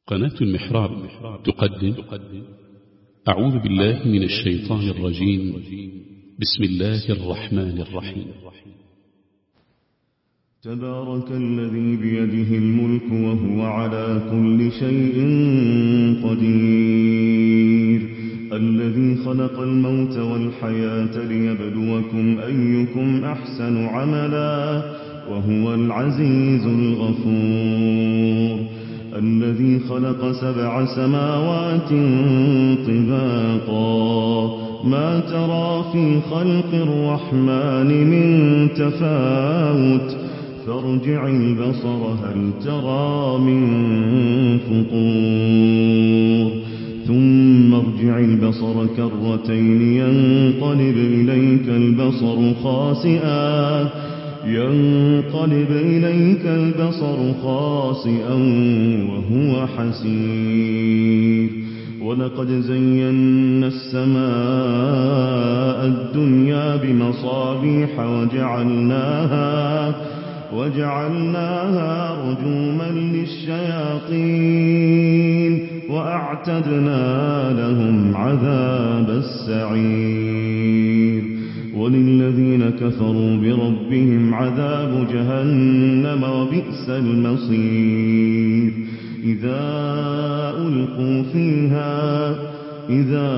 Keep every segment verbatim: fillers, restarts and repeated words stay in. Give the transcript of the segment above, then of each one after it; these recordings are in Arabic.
قناة المحراب تقدم أعوذ بالله من الشيطان الرجيم. بسم الله الرحمن الرحيم. تبارك الذي بيده الملك وهو على كل شيء قدير، الذي خلق الموت والحياة ليبلوكم أيكم أحسن عملا وهو العزيز الغفور، الذي خلق سبع سماوات طباقا ما ترى في خلق الرحمن من تفاوت فارجع البصر هل ترى من فطور ثم ارجع البصر كرتين ينقلب إليك البصر خاسئا ينقلب إليك البصر خاسئا وهو حسير، ولقد زينا السماء الدنيا بمصابيح وجعلناها وجعلناها رجوما للشياطين وأعتدنا لهم عذاب السعير، وللذين كفروا بربهم عذاب جهنم وبئس المصير، إذا ألقوا فيها إذا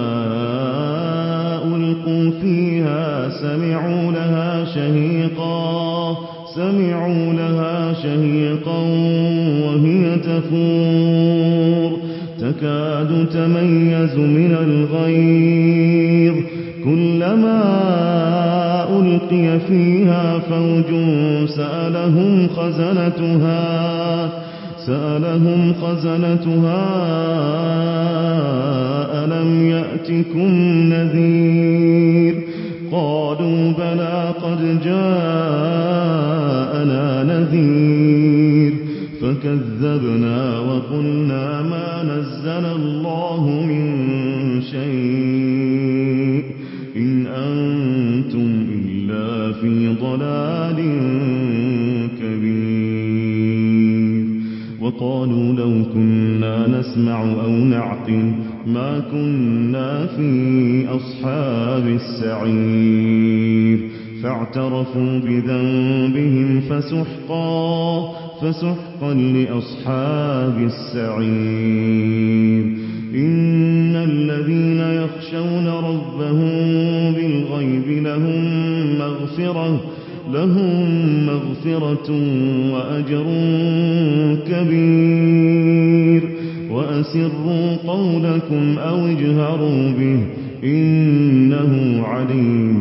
ألقوا فيها سمعوا لها شهيقا سمعوا لها شهيقا وهي تفور تكاد تميز من الغيظ، كلما ألقي فيها فوج سألهم خزنتها سألهم خزنتها ألم يأتكم نذير، قالوا بلى قد جاءنا نذير، فكذبنا وقلنا ما نزل الله من شيء إن أنتم إلا في ضلال كبير، وقالوا لو كنا نسمع أو نعقل ما كنا في أصحاب السعير، فاعترفوا بذنبهم فسحقا فسحقا لأصحاب السعير، إن الذين يخشون ربهم بالغيب لهم مغفرة لهم مغفرة وأجر كبير، وأسروا قولكم أو اجهروا به إنه عليم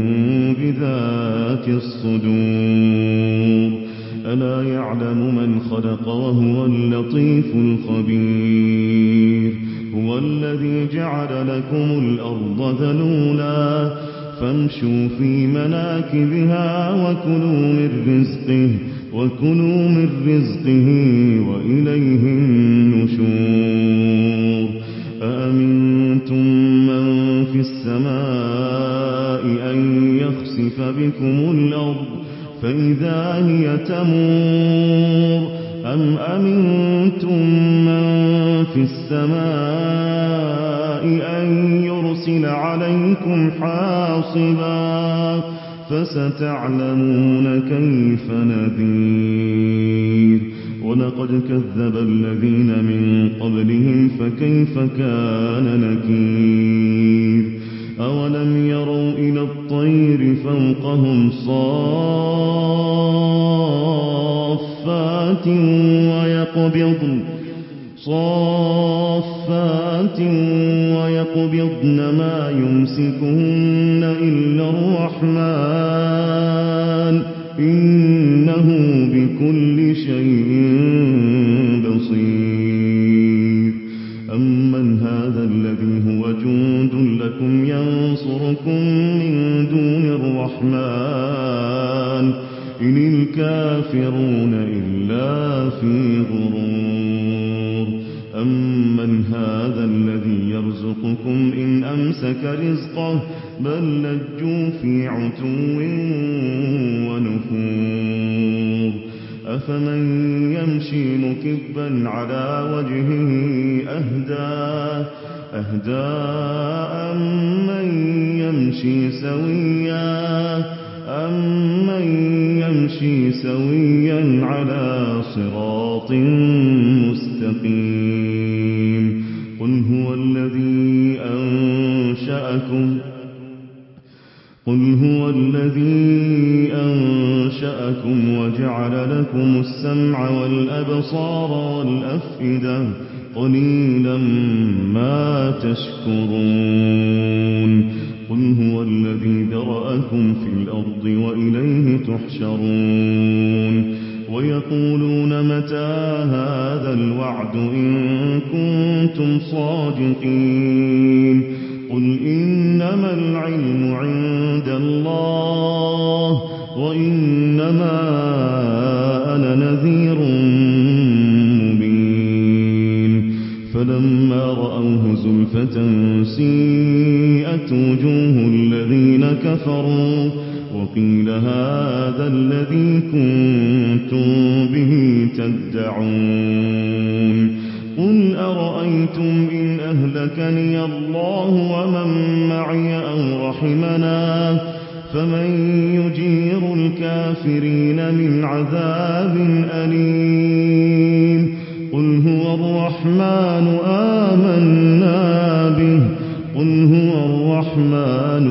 بذات الصدور، ألا يعلم من خلق وهو اللطيف الخبير، هو الذي جعل لكم الأرض ذلولا فامشوا في مناكبها وكلوا من رزقه وكلوا من رزقه وإليه النشور، أأمنتم من في السماء أن يخسف بكم الأرض فإذا هي تمور، أم أمنتم من في السماء أن يرسل عليكم حاصبا فستعلمون كيف نذير، ولقد كذب الذين من قبلهم فكيف كان نكير، أولم يروا إلى الطير فوقهم صافات ويقبضن صافات ويقبضن ما يمسكهن إلا الرحمن إنه بكل شيء بصير، أمن هذا الذي هو جند لكم ينصركم من دون الرحمن إن الكافرون إلا في غرور، أمن هذا الذي يرزقكم إن أمسك رزقه بل لجوا في عتو ونفور، أفمن يمشي مكبا على وجهه أهدى أهدى أمن يمشي سويا أمن يمشي سويا على صراط مستقيم قل هو الذي أنشأكم قل هو الذي أنشأكم وجعل لكم السمع والأبصار والأفئدة قليلا ما تشكرون قل هو الذي ذرأكم في الأرض وإليه تحشرون ويقولون متى هذا الوعد إن كنتم صادقين قل إنما العلم عند الله وإنما أنا نذير مبين فلما رأوه زلفة سيئت وجوه الذين كفروا وقيل هذا الذي كنتم به تدعون قل أرأيتم إن أهلكني الله ومن معي أو رحمنا فمن يجير الكافرين من عذاب أليم قل هو الرحمن آمنا به قل هو الرحمن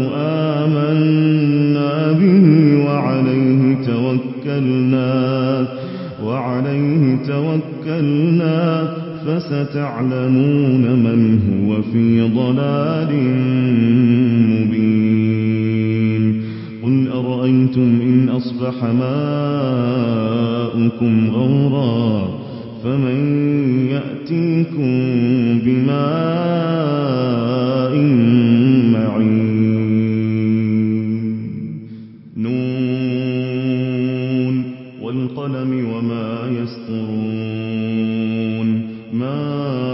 آمنا به وعليه توكلنا وعليه توكلنا فستعلمون من هو في ضلال مبين قل أرأيتم إن أصبح ماؤكم غورا فمن يأتيكم بماء معين نون والقلم وما يسطرون ما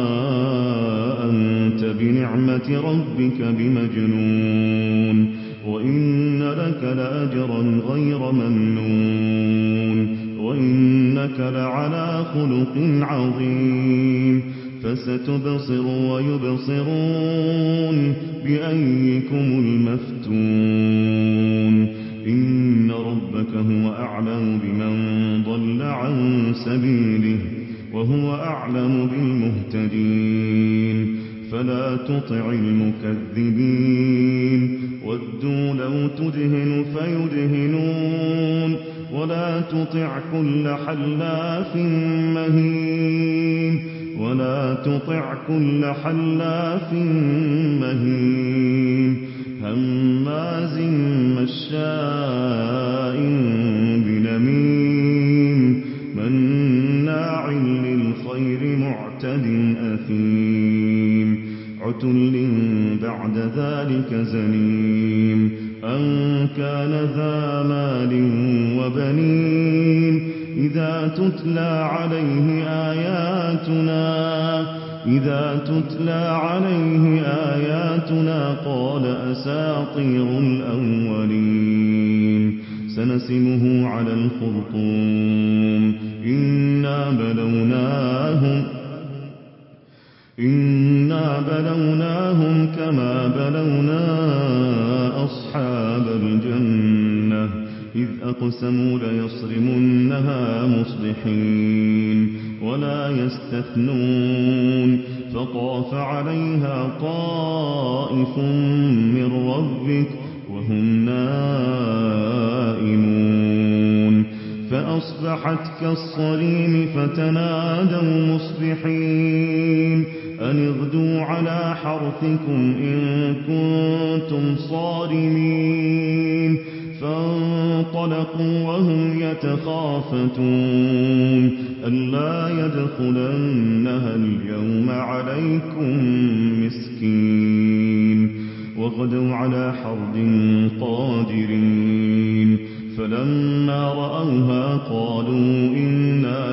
أنت بنعمة ربك بمجنون وإن لك لأجرا غير ممنون وإنك لعلى خلق عظيم فستبصر ويبصرون بأيكم المفتون إن ربك هو أعلم بمن ضل عن سبيله وهو أعلم بالمهتدين فلا تطع المكذبين ودوا لو تدهن فيدهنون ولا تطع كل حلاف مهين ولا تطع كل حلاف مهين هماز مشاء بنميم مناع للخير معتد أثيم عتل بعد ذلك زنيم أن كان ذا مال وبنين إذا تتلى عليه آياتنا إذا تتلى عليه آياتنا قال أساطير الأولين سنسمه على الخرطوم إنا بلوناهم إنا بلوناهم كما بلونا أصحاب الجنة إذ أقسموا ليصرمنها مصبحين ولا يستثنون فطاف عليها طائف من ربك وهم نائمون فأصبحت كالصريم فتنادوا مصبحين أن اغدوا على حرثكم إن كنتم صارمين فانطلقوا وهم يتخافتون ألا يدخلنها اليوم عليكم مسكين وغدوا على حرد قادرين فلما رأوها قالوا إنا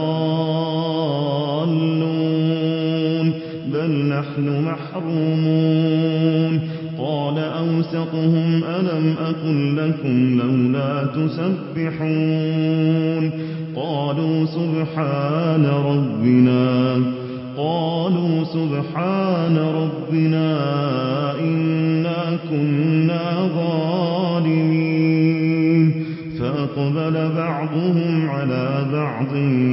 لضالون بل نحن محرومون قال أوسطهم ألم أقل لكم لولا تسبحون قالوا سبحان ربنا قالوا سبحان ربنا إنا كنا ظالمين فأقبل بعضهم على بعض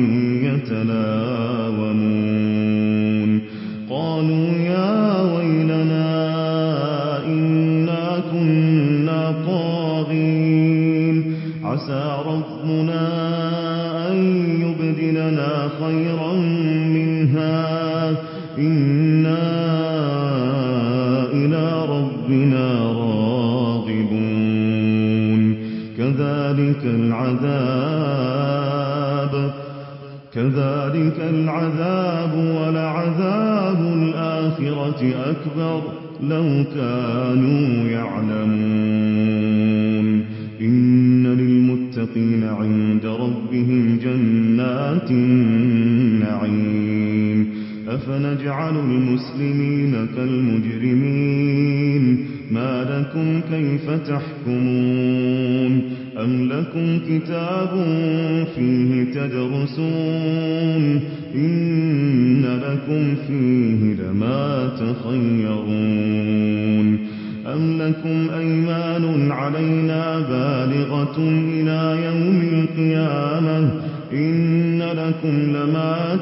يتلاومون قالوا يا ويلنا إنا كنا طاغين عسى ربنا أن يبدلنا خيرا منها إنا إلى ربنا راغبون كذلك العذاب كذلك العذاب ولعذاب الآخرة أكبر لو كانوا يعلمون إن للمتقين عند ربهم جنات النعيم أفنجعل المسلمين كالمجرمين ما لكم كيف تحكمون أم لكم كتاب فيه تدرسون إن لكم فيه لما تخيرون أم لكم أيمان علينا بالغة إلى يوم القيامة إن لكم لما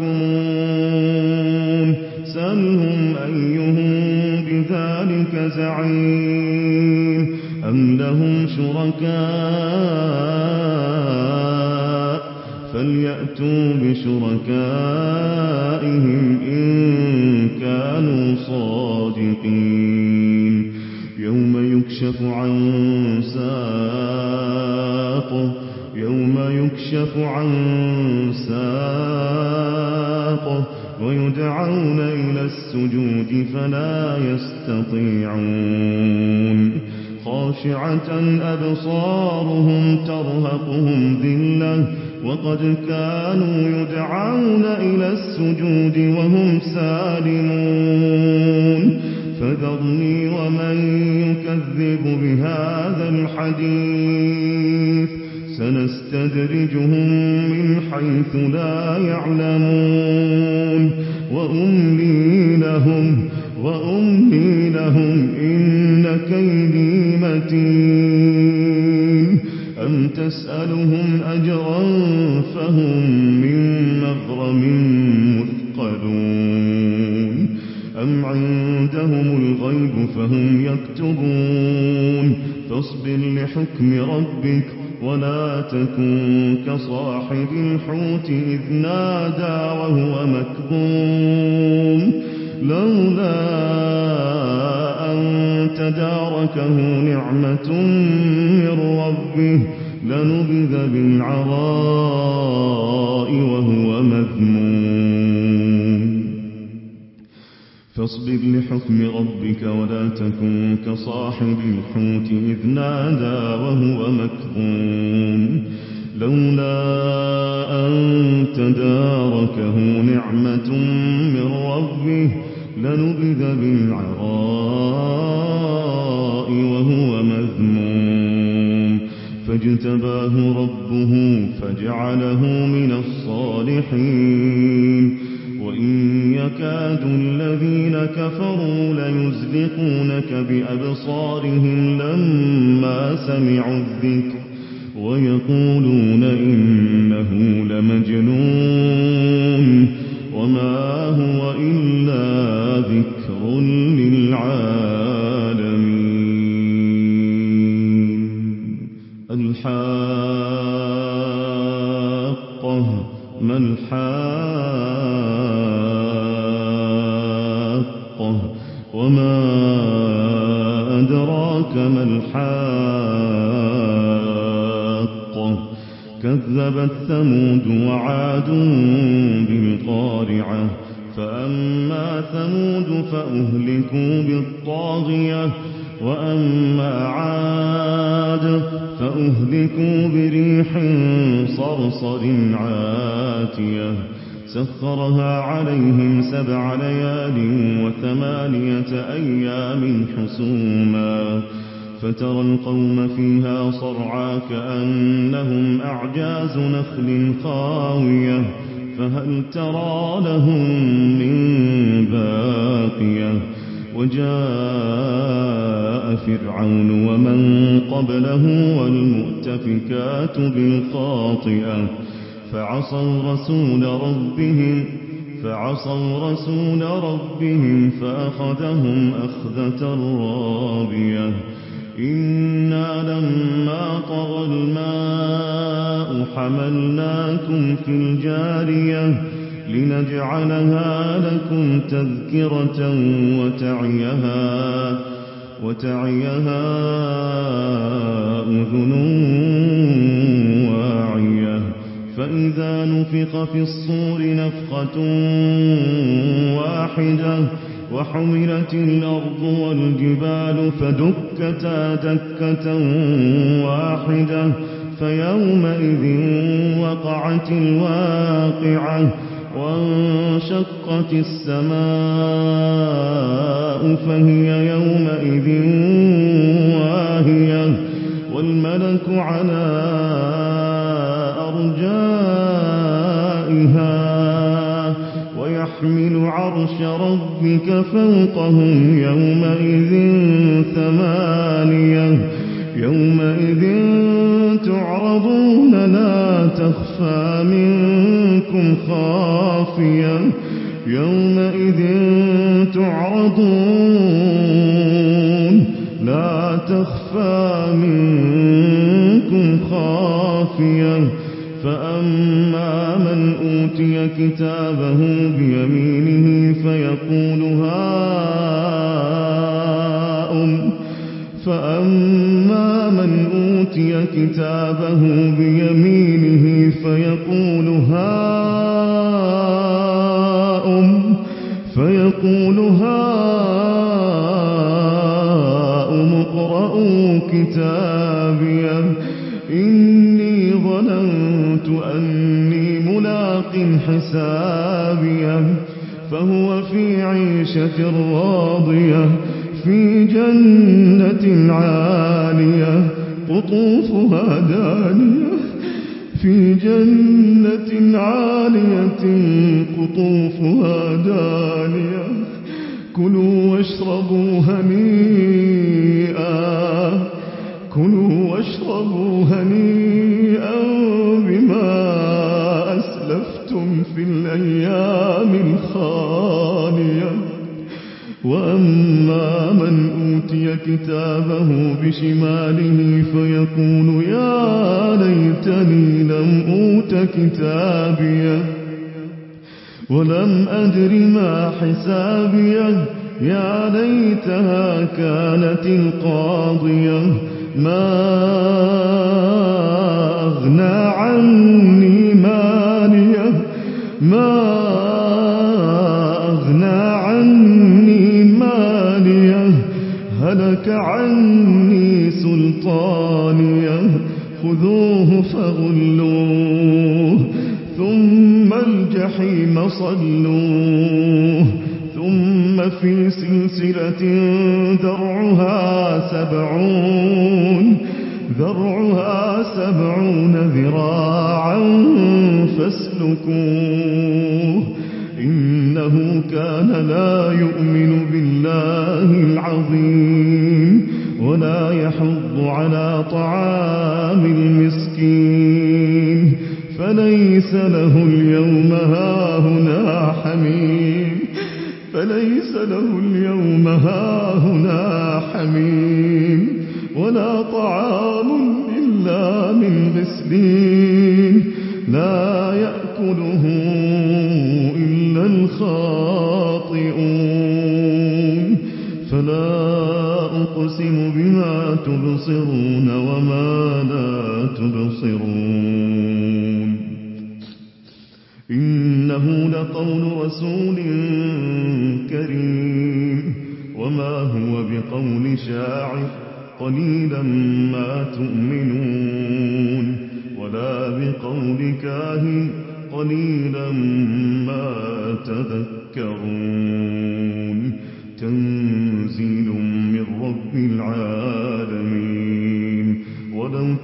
تحكمون سلهم أيهم بذلك زعيم أم لهم شركاء فليأتوا بشركائهم إن كانوا صادقين يوم يكشف عن ساق يوم يكشف عن ساق ويدعون إلى السجود فلا يستطيعون خاشعة أبصارهم ترهقهم ذلة وقد كانوا يدعون إلى السجود وهم سالمون فذرني ومن يكذب بهذا الحديث سنستدرجهم من حيث لا يعلمون وأملي لهم وأملي لهم إن كيدي متين أم تسألهم أجرا فهم من مغرم مثقلون أم عندهم الغيب فهم يكتبون فاصبر لحكم ربك ولا تكن كصاحب الحوت إذ نادى وهو مكظوم لولا أن تداركه نعمة من ربه لنبذ بالعراء وهو مذموم فاصبر لحكم ربك ولا تكن كصاحب الحوت إذ نادى وهو مكظوم لولا أن تداركه نعمة من ربه لنبذ بالعراء وهو مذموم فاجتباه ربه فجعله من الصالحين وإن يكاد الذين كفروا ليزلقونك بأبصارهم لما سمعوا الذكر ويقولون إنه لمجنون وما هو إلا ذكر للعالمين الحاقة ما الحاقة وما أدراك ما الحاقة كذبت ثمود وعاد بالقارعة فأما ثمود فأهلكوا بالطاغية وأما عاد فأهلكوا بريح صرصر عاتية سخرها عليهم سبع ليال وثمانية أيام حسوما فترى القوم فيها صرعى كأنهم أعجاز نخل خاوية فهل ترى لهم من باقية وجاء فرعون ومن قبله والمؤتفكات بالخاطئة فعصوا رسول ربهم فعصوا رسول ربهم فأخذهم أخذة رابية إنا لما طغى الماء حملناكم في الجارية لنجعلها لكم تذكرة وتعيها وتعيها أذن واعية فإذا نفخ في الصور نفخة واحدة وحملت الأرض والجبال فدكتا دكة واحدة فيومئذ وقعت الواقعة وانشقت السماء فهي يومئذ واهية والملك على أرجائها ويحمل عرش ربك فوقهم يومئذ ثمانية يومئذ تعرضون لا تخفى منكم خافية يومئذ تعرضون لا تخفى منكم خافية فأما من أوتي كتابه بيمينه فيقول هاؤم فأما من أوتي كتابه بيمينه فيقول هاؤم فيقول هاؤم اقرءوا كتابيه إني ظننت أني ملاق حسابيه فهو في عيشة راضية في جنة عالية قطوفها دانية في جنة عالية قطوفها دانية كلوا واشربوا هنيئا كلوا واشربوا هنيئا بما أسلفتم في الأيام الخالية وأما من أوتي كتابه بشماله فيقول يا ليتني لم أوت كتابيه ولم أدر ما حسابيه يا ليتها كانت القاضية ما أغنى عني ماليه ما أغنى عني ماليه هلك عني سلطانيه خذوه فغلوه ثم الجحيم صلوه ثم في سلسلة ذرعها سبعون ذرعها سبعون ذراعا فاسلكوه إنه كان لا يؤمن بالله العظيم ولا يحض على طعام المسكين فليس له اليوم هاهنا حميم فليس له اليوم هاهنا حميم ولا طعام إلا من غسلين لا يأكله إلا الخاطئون فلا أقسم بما تبصرون وما لا تبصرون إنه لقول رسول كريم وما هو بقول شاعر قليلا ما تؤمنون ولا بقول كاهن قليلا ما تذكرون تنزيل من رب العالمين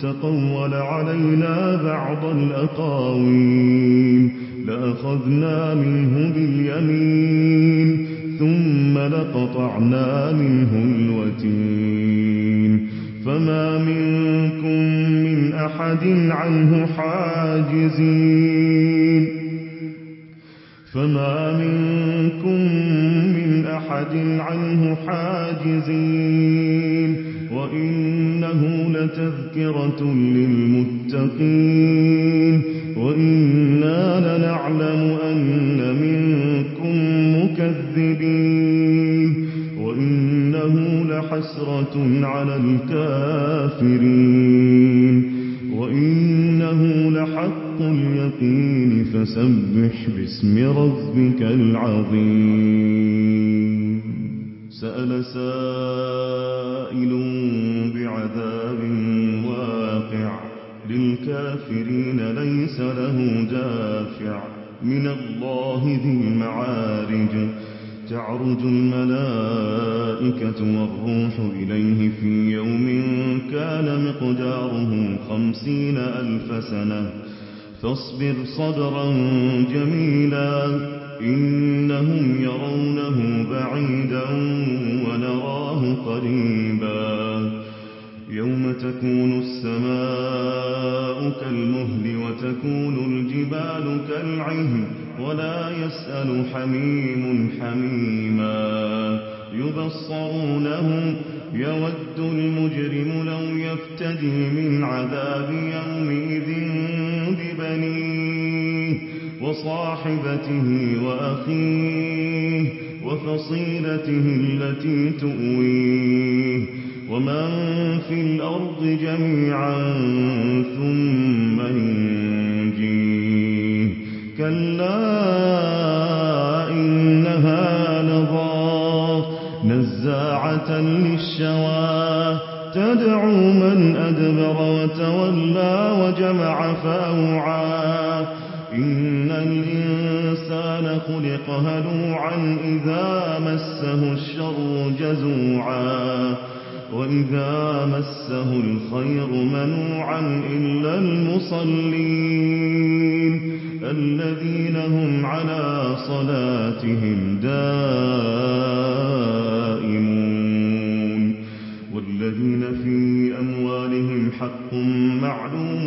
تقول علينا بعض الأقاويل لأخذنا منه باليمين ثم لقطعنا منه الوتين فما منكم من أحد عنه حاجزين فما منكم من أحد عنه حاجزين وإنه لتذكرة للمتقين وإنا لنعلم أن منكم مكذبين وإنه لحسرة على الكافرين وإنه لحق اليقين فسبح باسم ربك العظيم سأل سائل بعذاب واقع للكافرين ليس له دافع من الله ذي المعارج تعرج الملائكة والروح إليه في يوم كان مقداره خمسين ألف سنة فاصبر صبرا جميلا إنهم يرونه بعيدا ونراه قريبا يوم تكون السماء كالمهل وتكون الجبال كالعهن ولا يسأل حميم حميما يبصرونهم يود المجرم لو يفتدي من عذاب يومئذ ببنيه وصاحبته وأخيه وفصيلته التي تؤويه ومن في الأرض جميعا ثم ينجيه كلا إنها لظى نزاعة للشوى تدعو من أدبر وتولى وجمع فأوعى إن الإنسان خلق هلوعا إذا مسه الشر جزوعا وإذا مسه الخير منوعا إلا المصلين الذين هم على صلاتهم دائمون والذين في أموالهم حق معلوم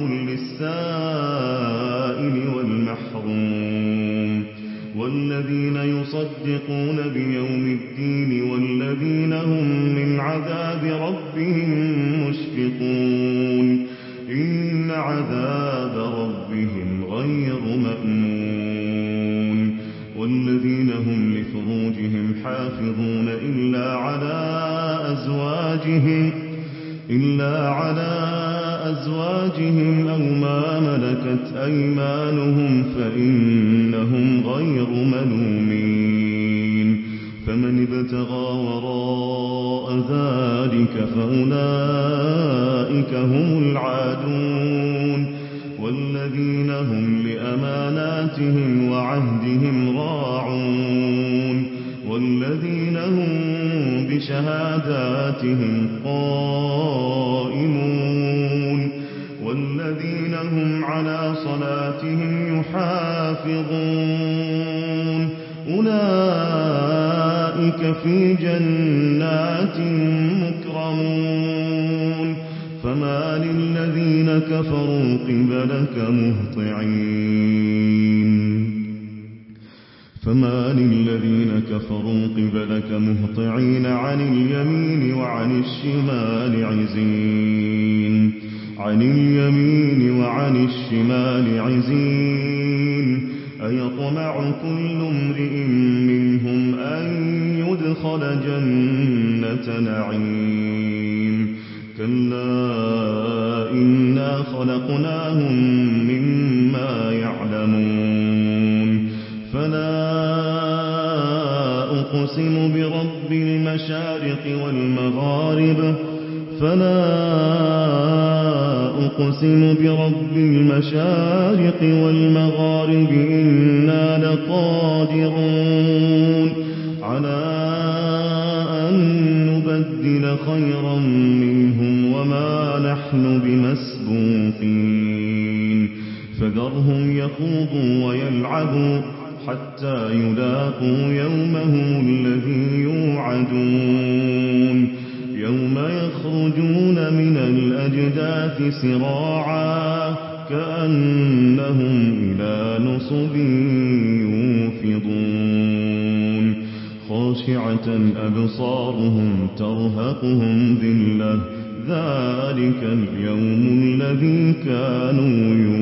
للسائل والمحروم والذين يصدقون بيوم الدين والذين هم من عذاب ربهم مشفقون إن عذاب ربهم غير مأمون والذين هم لفروجهم حافظون إلا على أزواجهم إلا على أزواجهم أو ما ملكت أيمانهم فإنهم غير ملومين فمن ابتغى وراء ذلك فأولئك هم العادون والذين هم لأماناتهم وعهدهم راعون والذين هم بشهاداتهم قائمون والذين هم على صلاتهم يحافظون أولئك في جنات مكرمون فما للذين كفروا قبلك مهطعين فما للذين كفروا قبلك مهطعين عن اليمين وعن الشمال عزين عن اليمين وعن الشمال عزين أيطمع كل امرئ منهم أن يدخل جنة نعيم كلا إنا خلقناهم مما يعلمون فلا أقسم برب المشارق والمغارب فلا أقسم برب المشارق والمغارب إنا لقادرون على أن نبدل خيرا منهم وما نحن بمسبوقين المسبوقين فذرهم يخوضوا ويلعبوا حتى يلاقوا يومهم الذي يوعدون يوم يخرجون من الأجداث سراعا كأنهم إلى نصب يوفضون خاشعة أبصارهم ترهقهم ذلة ذلك اليوم الذي كانوا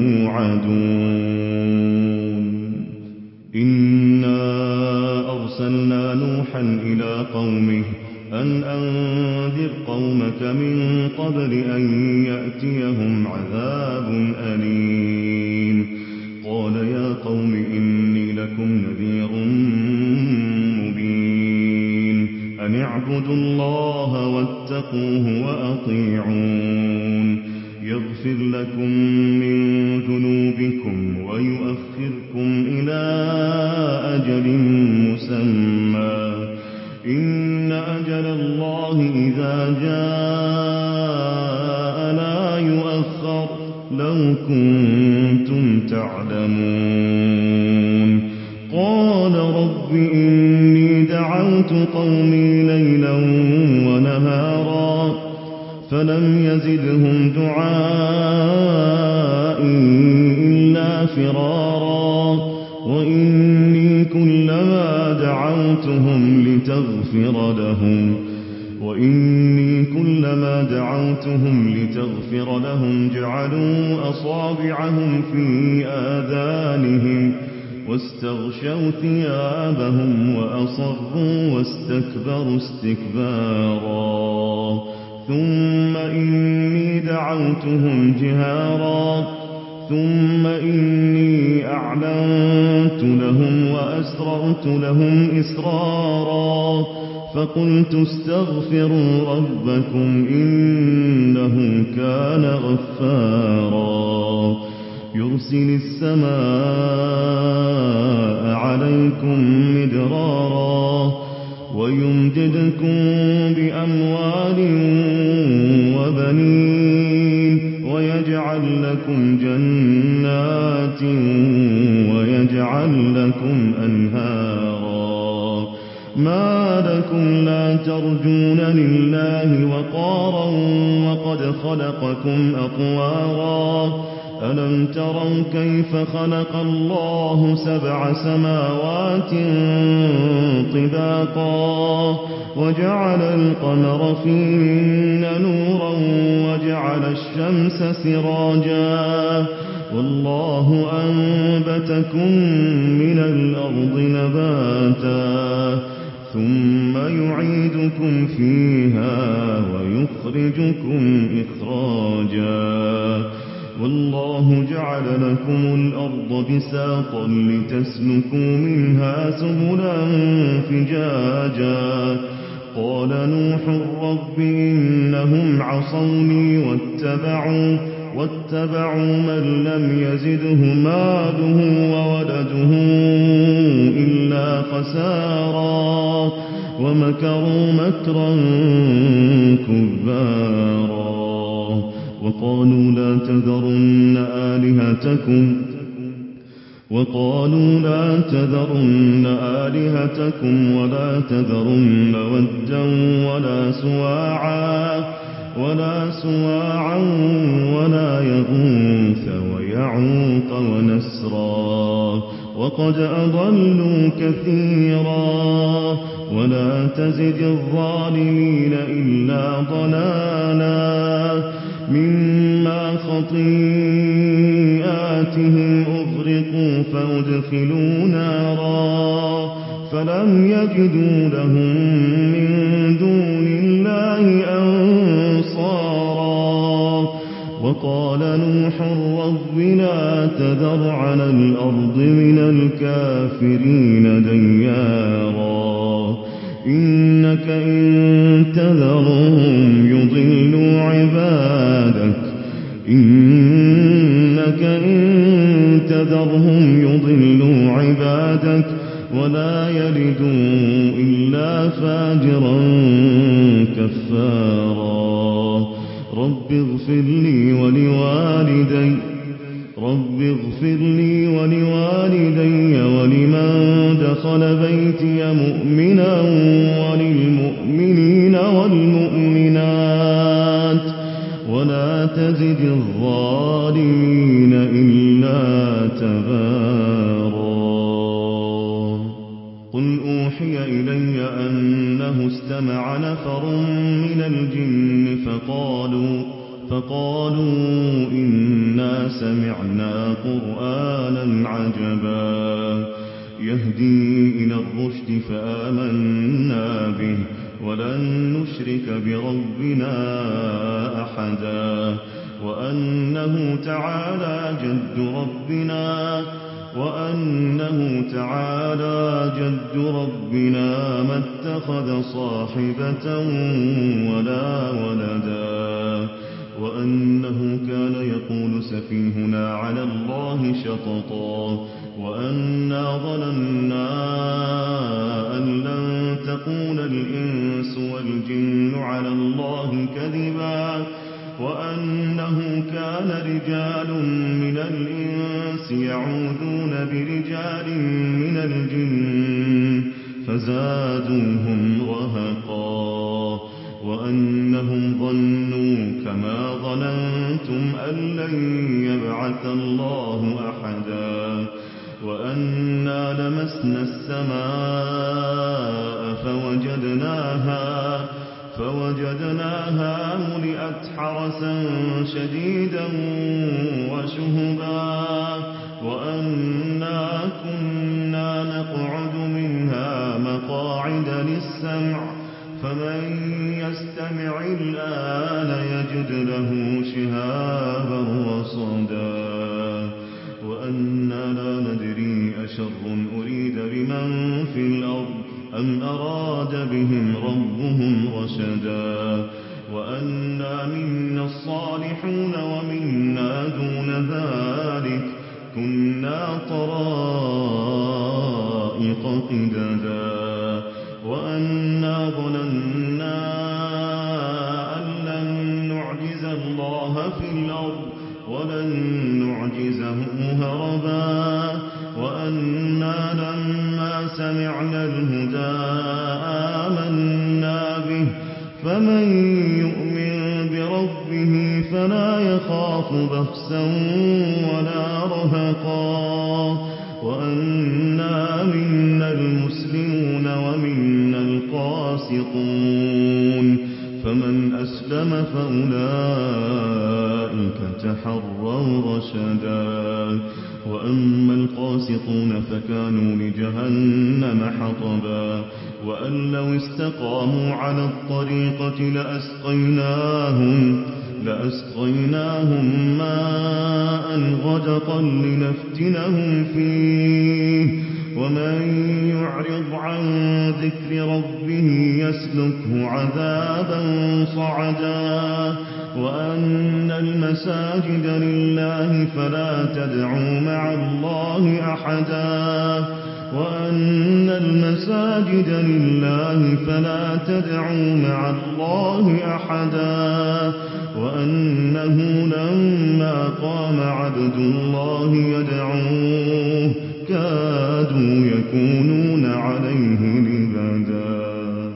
يوعدون إنا أرسلنا نوحا إلى قومه أن أنذر قومك من قبل أن يأتيهم عذاب أليم قال يا قوم إني لكم نذير مبين أن اعبدوا الله واتقوه وأطيعون يغفر لكم من ذنوبكم ويؤخركم إلى أجل مسمى إن أجل الله إذا جاء لا يؤخر لو كنتم تعلمون قال رب إني دعوت قومي ليلا ونهارا فلم يزدهم دعائي إلا فرارا وإني كلما دعوتهم لتغفر لهم وإني كلما دعوتهم لتغفر لهم جعلوا أصابعهم في آذانهم واستغشوا ثيابهم وأصروا واستكبروا استكبارا ثم إني دعوتهم جهارا ثم إني أعلنت لهم وأسررت لهم إسرارا فقلت استغفروا ربكم إنه كان غفارا يرسل السماء عليكم مدرارا ويمددكم بأموال وبنين ويجعل لكم جنات ويجعل لكم أنهارا ما لكم لا ترجون لله وقارا وقد خلقكم أطوارا ألم تروا كيف خلق الله سبع سماوات طباقا وجعل القمر فيهن نورا وجعل الشمس سراجا والله أنبتكم من الأرض نباتا ثم يعيدكم فيها ويخرجكم إخراجا والله جعل لكم الأرض بساطا لتسلكوا منها سبلا فجاجا قال نوح رب إنهم عصوني واتبعوا واتبعوا من لم يزده ماله وولده إلا خسارا ومكروا مكرا كبارا وقالوا لا تذرن آلهتكم وقالوا لا تذرن آلهتكم ولا تذرن ودا ولا سواعا ولا سواعا ولا يغوث ويعوق ونسرا وقد أضلوا كثيرا ولا تزد الظالمين إلا ضلالا مما خطيئاتهم أغرقوا فأدخلوا نارا فلم يجدوا لهم من دون الله أنصارا وقال نوح رب لا تذر على الأرض من الكافرين ديارا إنك إن تذرهم يضلوا عبادك إنك إن تذرهم يضلوا عبادك ولا يلدوا إلا فاجرا كفارا رب رب اغفر لي ولوالدي رب اغفر لي ولوالدي ولمن دخل بيتي مؤمنا وللمؤمنين والمؤمنات ولا تزد الظالمين إلا تبارا. قل أوحي إلي أنه استمع نفر من الجن فقالوا فقالوا إنا سمعنا قرآنا عجبا يهدي إلى الرشد فآمنا به ولن نشرك بربنا أحدا وأنه تعالى جد ربنا وأنه تعالى جد ربنا ما اتخذ صاحبة ولا ولدا وأنه كان يقول سفيهنا على الله شططا وأنا ظننا أن لن تقول الإنس والجن على الله كذبا وأنه كان رجال من الإنس يعوذون برجال من الجن فزادوهم رهقا وأنهم ظنوا كما ظننتم أن لن يبعث الله أحدا وأنا لمسنا السماء فوجدناها فوجدناها ملئت حرسا شديدا وشهبا وأنا كنا نقعد منها مقاعد للسمع فمن يستمع الآن يجد له شهابا رصدا وأنا لا ندري أشر أريد بمن في الأرض أم أراد بهم ربهم رشدا وأنا منا الصالحون ومنا دون ذلك كنا طرائق قددا وأنا ظننا أن لن نعجز الله في الأرض ولن نعجزه هربا وأنا لما سمعنا الهدى آمنا به فمن يؤمن بربه فلا يخاف بخسا ولا رهقا وأنا منا المسلمون ومنا القاسطون فمن أسلم فأولئك تحروا رشدا وأما القاسطون فكانوا لجهنم حطبا وأن لو استقاموا على الطريقة لأسقيناهم لأسقيناهم ماء غدقا لنفتنهم فيه ومن يعرض عن ذكر ربه يسلكه عذابا صعدا وأن المساجد لله فلا تدعوا مع الله أحدا وأن المساجد لله فلا تدعوا مع الله أحدا وأنه لما قام عبد الله يدعوه كادوا يكونون عليه لبدا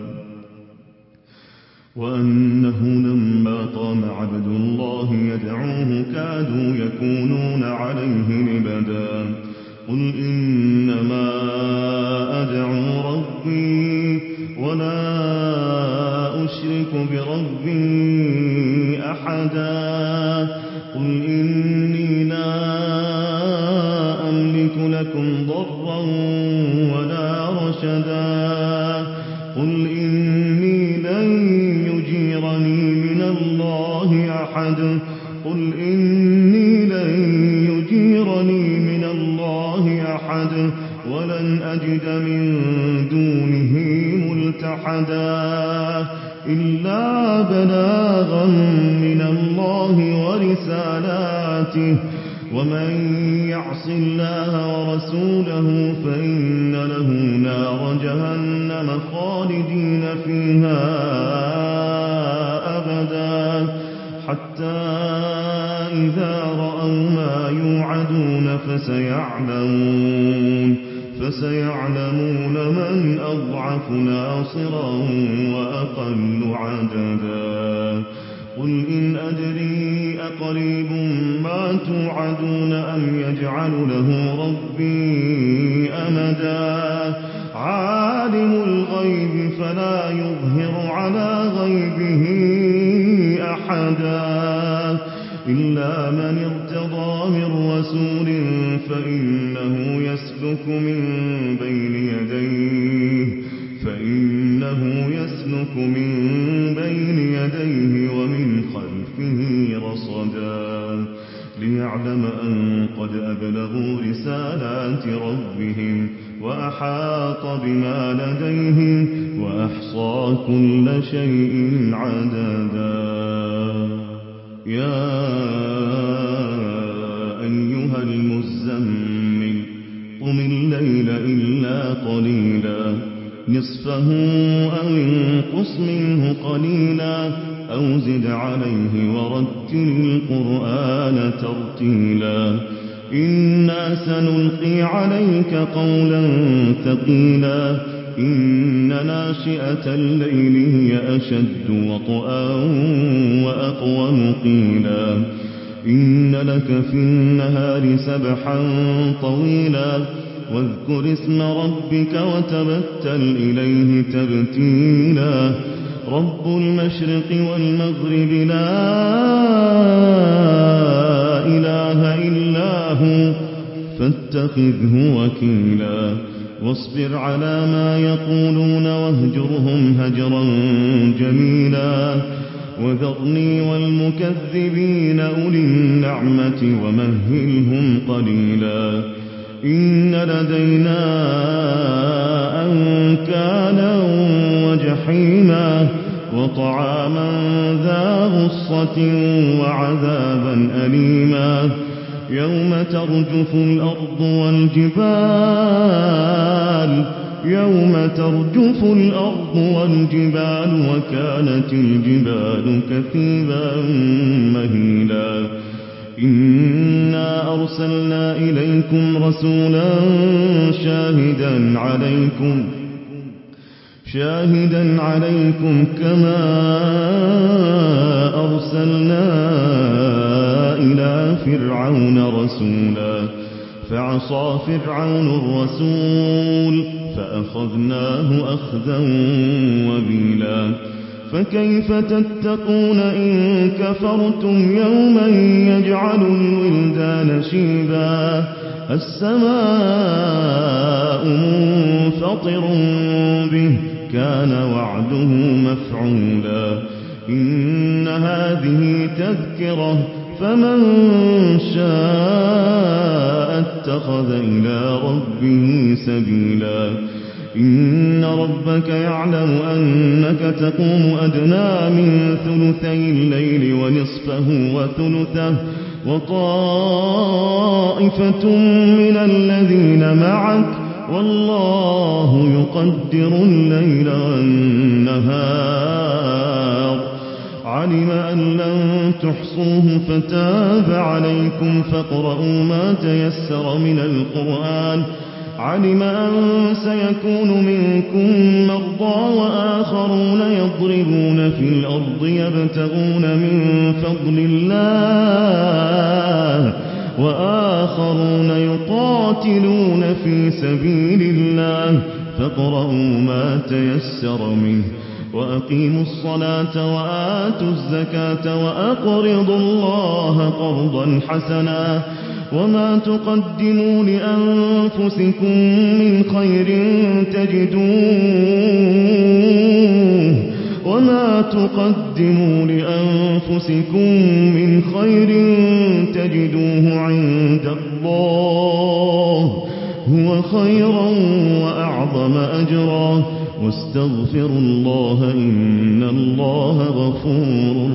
وأنه لما قام عبد الله يدعوه كادوا يكونون عليه لبدا قل إنما أدعو ربي ولا أشرك بربي أحدا قل إني لا أملك لكم ضرا ولا رشدا قل إني لن يجيرني من الله أحد قل إني لن يجيرني من الله أحد ولن أجد من دونه ملتحدا إلا بلاغا من الله ورسالاته ومن يعص الله ورسوله فإن له نار جهنم خالدين فيها أبدا حتى فسيعلمون فسيعلمون من أضعف ناصرا وأقل عددا قل إن أدري أقريب ما توعدون أم يجعل له ربي أمدا عالم الغيب فلا يظهر على غيبه أحدا إلا من ارتضى من رسول فإنه يسلك من بين يديه فإنه يسلك من بين يديه ومن خلفه رصدا ليعلم أن قد أبلغوا رسالات ربهم وأحاط بما لديهم وأحصى كل شيء عددا يا أيها المزمل قم الليل إلا قليلا نصفه أو انقص منه قليلا أو زد عليه ورتل القرآن ترتيلا إنا سنلقي عليك قولا ثقيلا إن ناشئة الليل هي أشد وطئا وأقوم قيلا إن لك في النهار سبحا طويلا واذكر اسم ربك وتبتل إليه تبتيلا رب المشرق والمغرب لا إله إلا هو فاتخذه وكيلا واصبر على ما يقولون واهجرهم هجرا جميلا وذرني والمكذبين أولي النعمة ومهلهم قليلا إن لدينا أنكالا وجحيما وطعاما ذا غصة وعذابا أليما يوم ترجف الأرض والجبال يوم ترجف الأرض والجبال وكانت الجبال كثيبا مهيلا إنا أرسلنا إليكم رسولا شاهدا عليكم شاهدا عليكم كما أرسلنا إلى فرعون رسولا فعصى فرعون الرسول فأخذناه أخذا وبيلا فكيف تتقون إن كفرتم يوما يجعل الولدان شيبا السماء منفطر به كان وعده مفعولا إن هذه تذكرة فمن شاء اتخذ إلى ربه سبيلا إن ربك يعلم أنك تقوم أدنى من ثلثي الليل ونصفه وثلثه وطائفة من الذين معك والله يقدر الليل والنهار علم أن لن تحصوه فتاب عليكم فاقرؤوا ما تيسر من القرآن علم أن سيكون منكم مرضى وآخرون يضربون في الأرض يبتغون من فضل الله وآخرون يقاتلون في سبيل الله فاقرؤوا ما تيسر منه وأقيموا الصلاة وآتوا الزكاة وأقرضوا الله قرضا حسنا وما تقدموا لأنفسكم من خير تجدوه وما تقدموا لأنفسكم من خير تجدوه عند الله هو خيرا وأعظم أجرا واستغفروا الله إن الله غفور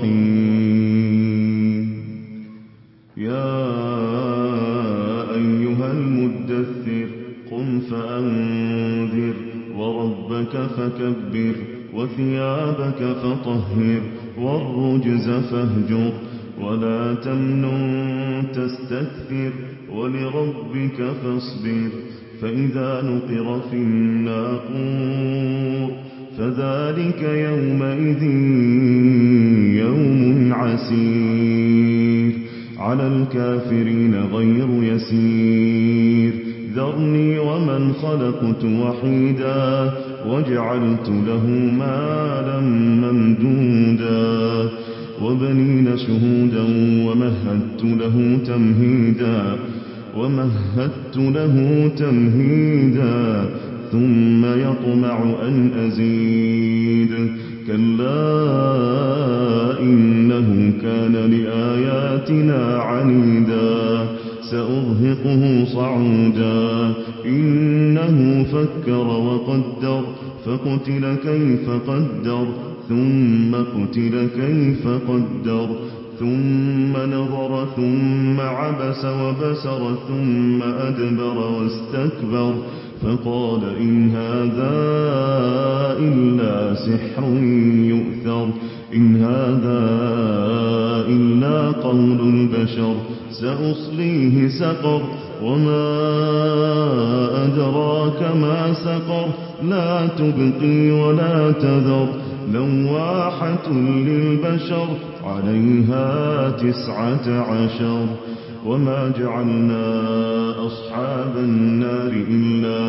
رحيم يا أيها المدثر قم فأنذر وربك فكبر وثيابك فطهر والرجز فاهجر ولا تمنن تستكثر ولربك فاصبر فإذا نقر في الناقور فذلك يومئذ يوم عسير على الكافرين غير يسير ذرني ومن خلقت وحيدا وجعلت له مالا ممدودا وبنين شهودا ومهدت له تمهيدا ومهدت له تمهيدا ثم يطمع أن أزيد كلا إنه كان لآياتنا عنيدا سأرهقه صعودا إنه فكر وقدر فقتل كيف قدر ثم قتل كيف قدر ثم نظر ثم عبس وبسر ثم أدبر واستكبر فقال إن هذا إلا سحر يؤثر إن هذا إلا قول البشر سأصليه سقر وما أدراك ما سقر لا تبقي ولا تذر لواحة للبشر عليها تسعة عشر وما جعلنا أصحاب النار إلا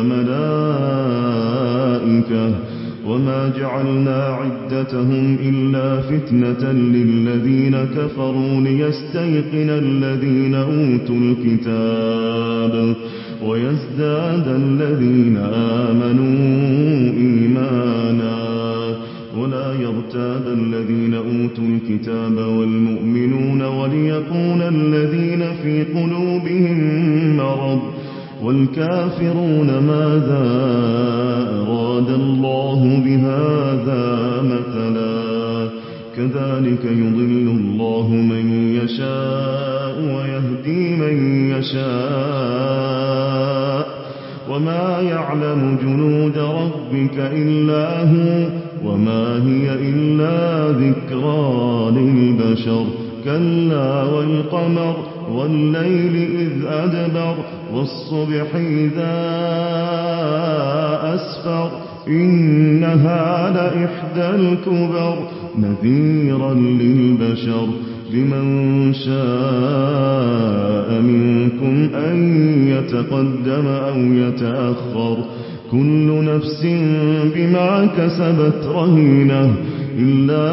ملائكة وما جعلنا عدتهم إلا فتنة للذين كفروا ليستيقن الذين أوتوا الكتاب ويزداد الذين آمنوا إيمانا ولا يرتاب الذين أوتوا الكتاب والمؤمنون وليقول الذين في قلوبهم مرض والكافرون ماذا أراد الله بهذا مثلا كذلك يضل الله من يشاء ويهدي من يشاء وما يعلم جنود ربك إلا هو وما هي إلا ذكرى للبشر كلا والقمر والليل إذ أدبر والصبح إذا أسفر إنها لإحدى الكبر نذيرا للبشر لمن شاء منكم أن يتقدم أو يتأخر كل نفس بما كسبت رهينة إلا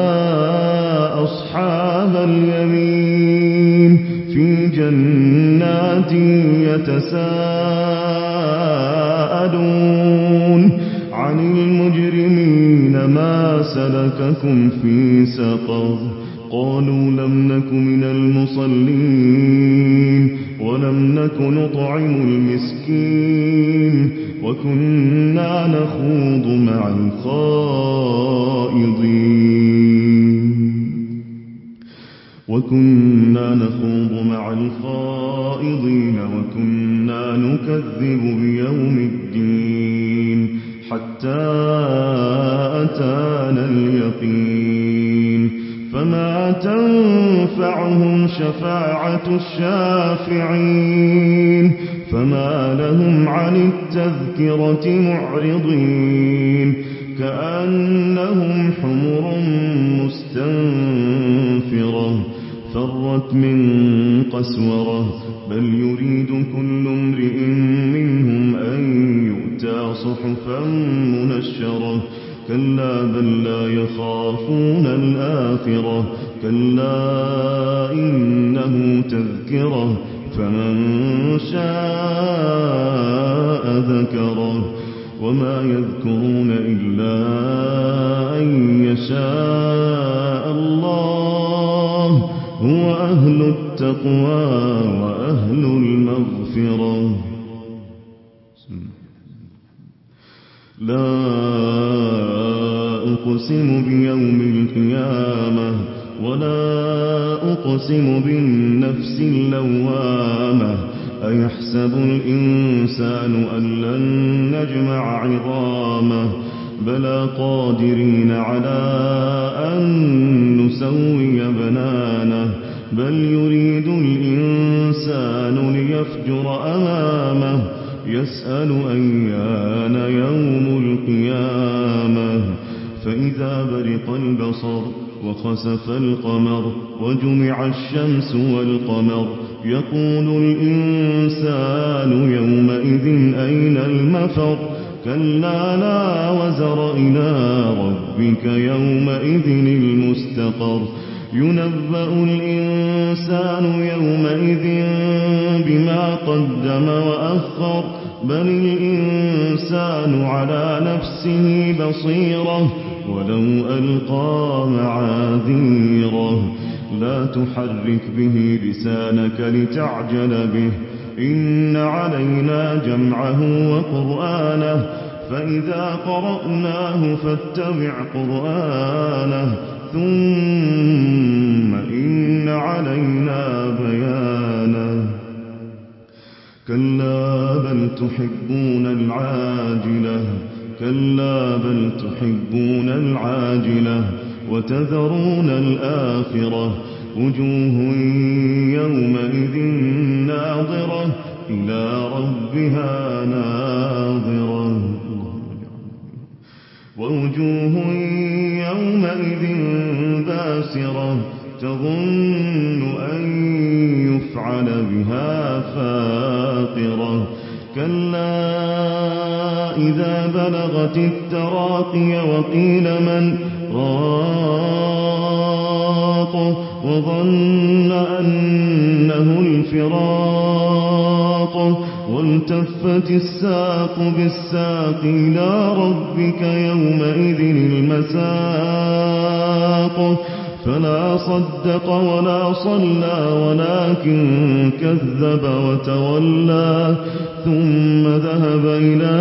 أصحاب اليمين في جنات يتساءلون عن المجرمين ما سلككم في سقر قالوا لم نك من المصلين ولم نك نطعم المسكين وكنا نخوض مع الخائضين وكنا نخوض مع الخائضين وكنا نكذب بيوم الدين حتى أتانا اليقين فما تنفعهم شفاعة الشافعين فما لهم عن التذكرة معرضين كأنهم حمر مستنفرة فرت من قسورة بل يريد كل امرئ منهم أن يؤتى صحفا منشرة كلا بل لا يخافون الآخرة كلا إنه تذكرة فمن شاء ذكره وما يذكرون إلا أن يشاء الله هو أهل التقوى وأهل المغفرة لا أقسم بيوم القيامة ولا أقسم بالنفس اللوامة أيحسب الإنسان أن لن نجمع عظامه بلى قادرين على أن نسوي بنانه بل يريد الإنسان ليأكل ليفجر أمامه يسأل أيان يوم القيامة فإذا برق البصر وخسف القمر وجمع الشمس والقمر يقول الإنسان يومئذ أين المفر كلا لا وزر إلى ربك يومئذ المستقر ينبأ الإنسان يومئذ بما قدم وأخر بل الإنسان على نفسه بصيرة ولو ألقى معاذيره لا تحرك به لسانك لتعجل به إن علينا جمعه وقرآنه فإذا قرأناه فاتبع قرآنه ثم إن علينا بيانه كلا بل تحبون العاجلة كلا بل تحبون العاجلة وتذرون الآخرة وجوه يومئذ ناظرة إلى ربها ناظرة ووجوه يومئذ باسرة تظن أن يفعل بها فاقرة كلا إذا بلغت التراقي وقيل من راق وظن أنه الفراق والتفت الساق بالساق إلى ربك يومئذ المساق فلا صدق ولا صلى ولكن كذب وتولى ثم ذهب إلى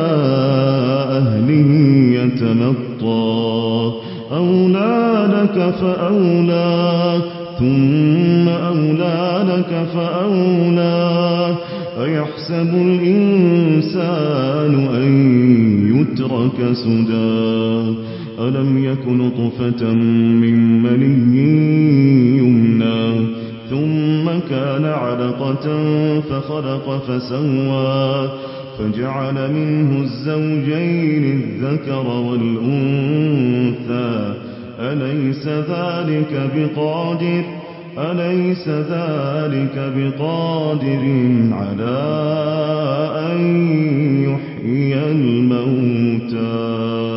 أهله يتمطى أولى لك فأولى ثم أولى لك فأولى أيحسب الإنسان أن يترك سدى ألم يك نطفة من مني يمنى ثم كان علقة فخلق فسوى فجعل منه الزوجين الذكر والأنثى أليس ذلك بقادر أليس ذلك بقادر على أن يحيي الموتى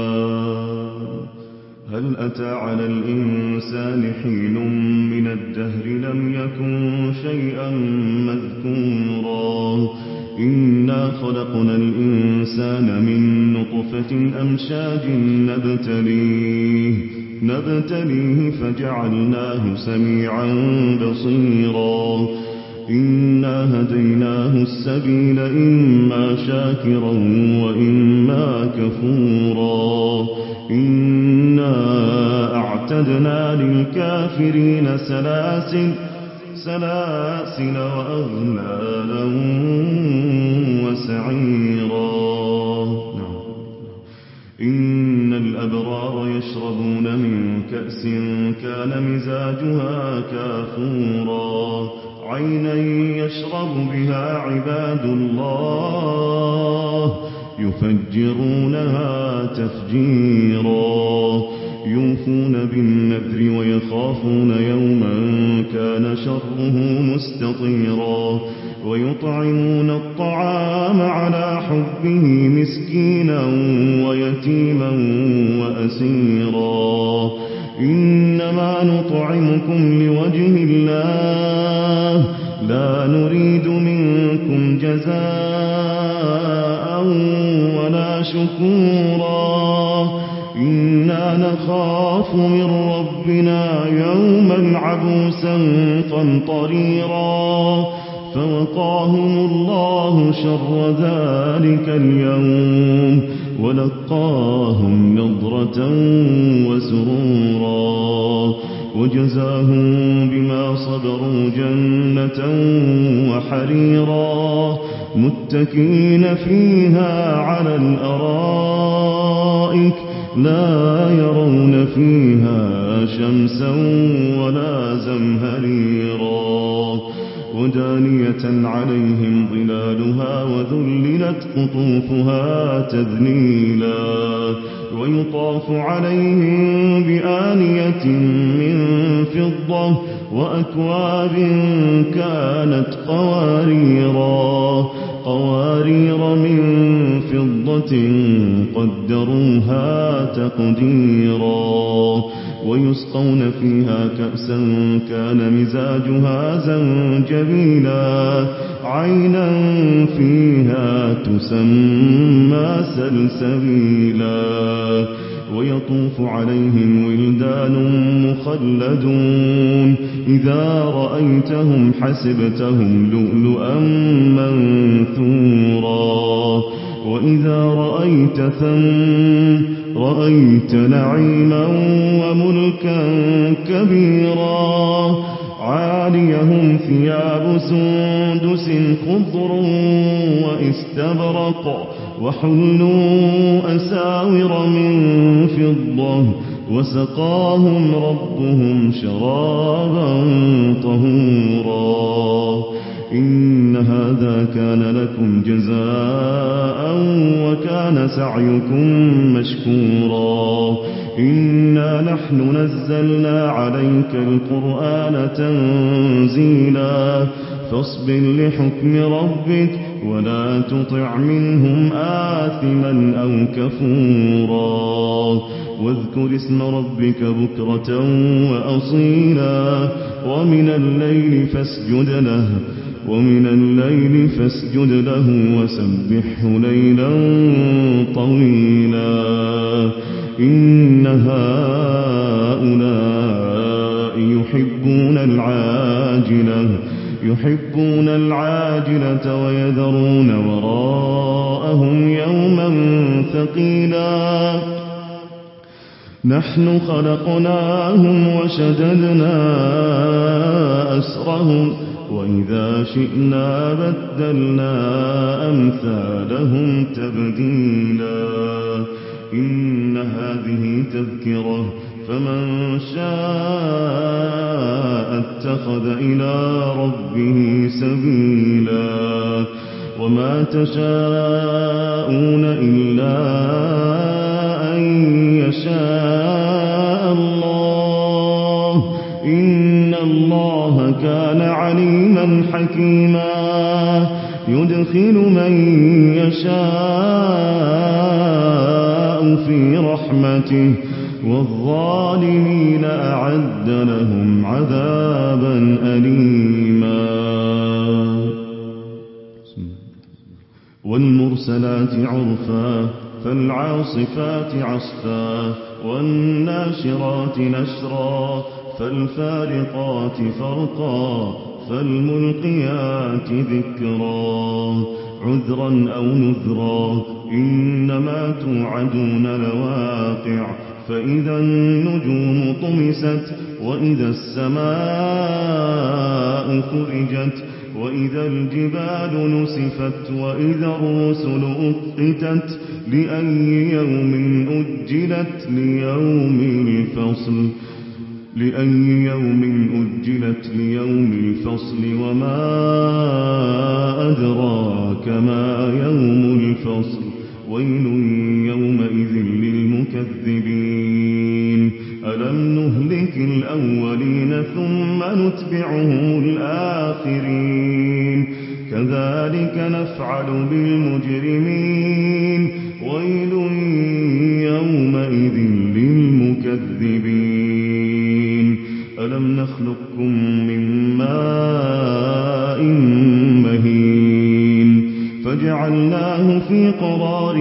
هل أتى على الإنسان حين من الدهر لم يكن شيئا مذكورا إنا خلقنا الإنسان من نطفة أمشاج نبتليه نبتليه فجعلناه سميعا بصيرا إنا هديناه السبيل إما شاكرا وإما كفورا إنا أعتدنا للكافرين سلاسل سلاسل وأغلالا وسعيرا إن الأبرار يشربون من كأس كان مزاجها كافورا عينا يشرب بها عباد الله يفجرونها تفجيرا يوفون بالنذر ويخافون يوما كان شره مستطيرا ويطعمون الطعام على حبه مسكينا ويتيما وأسيرا إنما نطعمكم لوجه الله لا نريد منكم جزاء ولا شكورا إنا نخاف من ربنا يوما عبوسا قمطريرا فوقاهم الله شر ذلك اليوم ولقاهم نضرة وسرورا وجزاهم بما صبروا جنة وحريرا متكئين فيها على الأرائك لا يرون فيها شمسا ولا زمهريرا ودانية عليهم ظلالها وذللت قطوفها تذليلا ويطاف عليهم بآنية من فضة وأكواب كانت قواريرا قوارير من فضة قدروها تقديرا ويسقون فيها كأسا كان مزاجها زنجبيلا عينا فيها تسمى سلسبيلا ويطوف عليهم ولدان مخلدون إذا رأيتهم حسبتهم لؤلؤا منثورا وإذا رأيت ثم رأيت نعيما وملكا كبيرا عاليهم ثياب سندس خضر واستبرق وحلوا أساور من فضة وسقاهم ربهم شرابا طهورا إن هذا كان لكم جزاء وكان سعيكم مشكورا إنا نحن نزلنا عليك القرآن تنزيلا فاصبر لحكم ربك ولا تطع منهم آثما أو كفورا واذكر اسم ربك بكرة وأصيلا ومن الليل فاسجد له ومن الليل فاسجد له وسبحه ليلا طويلا إن هؤلاء يحبون العاجلة يحبون العاجلة ويذرون وراءهم يوما ثقيلا نحن خلقناهم وشددنا أسرهم وإذا شئنا بدلنا أمثالهم تبديلا إن هذه تذكرة فمن شاء اتخذ إلى ربه سبيلا وما تشاءون إلا أن يشاء الله إن الله كان عليما حكيما يدخل من يشاء في رحمته والظالمين أعد لهم عذابا أليما والمرسلات عرفا فالعاصفات عصفا والناشرات نشرا فالفارقات فرقا فالملقيات ذكرا عذرا أو نذرا إنما توعدون لواقع فإذا النجوم طمست وإذا السماء فرجت وإذا الجبال نسفت وإذا الرسل أقتت لأي يوم أجلت ليوم الفصل لأي يوم أجلت ليوم الفصل وما أدراك ما يوم الفصل ويل يومئذ للمكذبين ألم نهلك الأولين ثم نتبعهم الآخرين كذلك نفعل بالمجرمين ويل يومئذ للمكذبين ألم نخلقكم من ماء مهين فجعلناه في قرار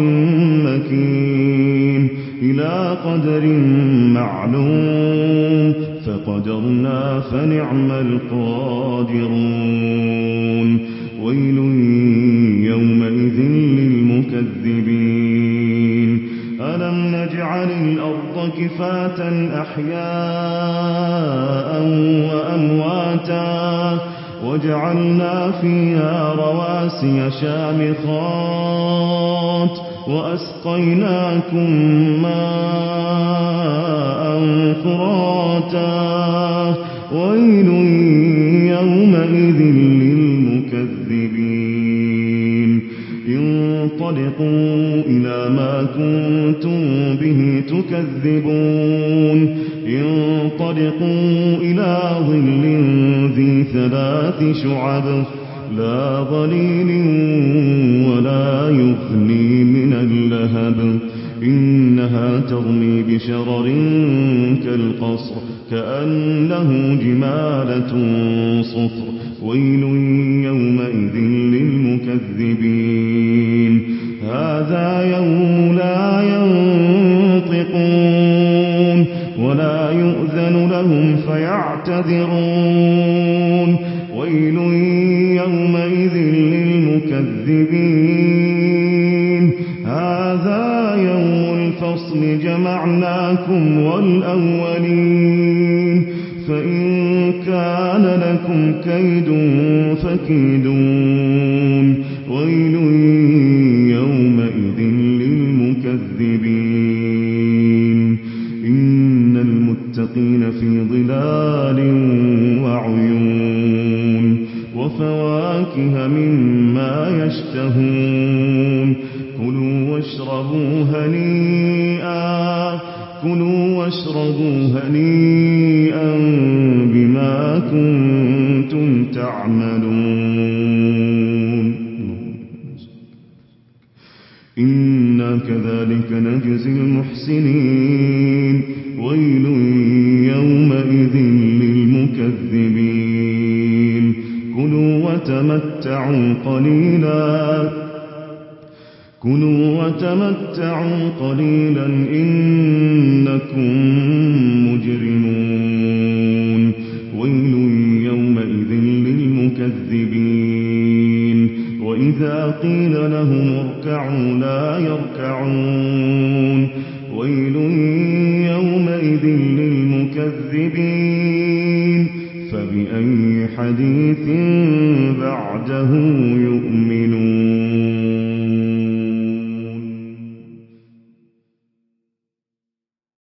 مكين إلى قدر معلوم فقدرنا فنعم القادرون ويل يومئذ للمكذبين ألم نجعل الأرض كفاة أحياء وأمواتا وجعلنا فيها رواسي شامخات وأسقيناكم ماء فراتا ويل يومئذ انطلقوا إلى ما كنتم به تكذبون انطلقوا إلى ظل ذي ثلاث شعب لا ظليل ولا يغني من اللهب إنها ترمي بشرر كالقصر كأنه جمالة صفر ويل يومئذ للمكذبين هذا يوم لا ينطقون ولا يؤذن لهم فيعتذرون ويل يومئذ للمكذبين هذا يوم الفصل جمعناكم والأولين فإن كان لكم كيد فكيدون ويل يومئذ للمكذبين إن المتقين في ظلال وعيون وفواكه مما يشتهون كلوا واشربوا هنيئا كلوا واشربوا هنيئا بما كنتم تعملون إنا كذلك نجزي المحسنين ويل يومئذ للمكذبين كلوا وتمتعوا قليلا كلوا وتمتعوا قليلا إنكم مجرمون ويل يومئذ للمكذبين وإذا قيل لهم اركعوا لا يركعون ويل يومئذ للمكذبين فبأي حديث بعده يؤمنون